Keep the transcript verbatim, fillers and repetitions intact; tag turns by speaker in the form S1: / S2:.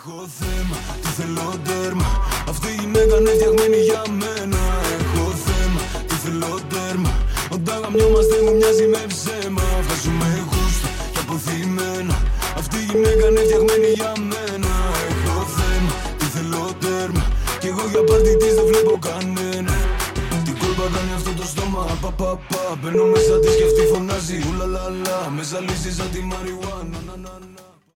S1: Έχω θέμα, τι θέλω τέρμα. Αυτή η γυναίκα είναι φτιαγμένη για μένα. Έχω θέμα, τι θέλω τέρμα. Όταν γαμιόμαστε μου μοιάζει με ψέμα. Βγάζουμε γούστα και αποθυμένα. Αυτή η γυναίκα είναι φτιαγμένη για μένα. Έχω θέμα, τι θέλω τέρμα. Κι εγώ για πάρτι της δεν βλέπω κανένα. Την κόλπα κάνει αυτό το στόμα. Πα πα πα. Μπαίνω μέσα της και αυτή φωνάζει. Ουλαλαλα. Με ζαλίζει σαν τη μαριουάνα.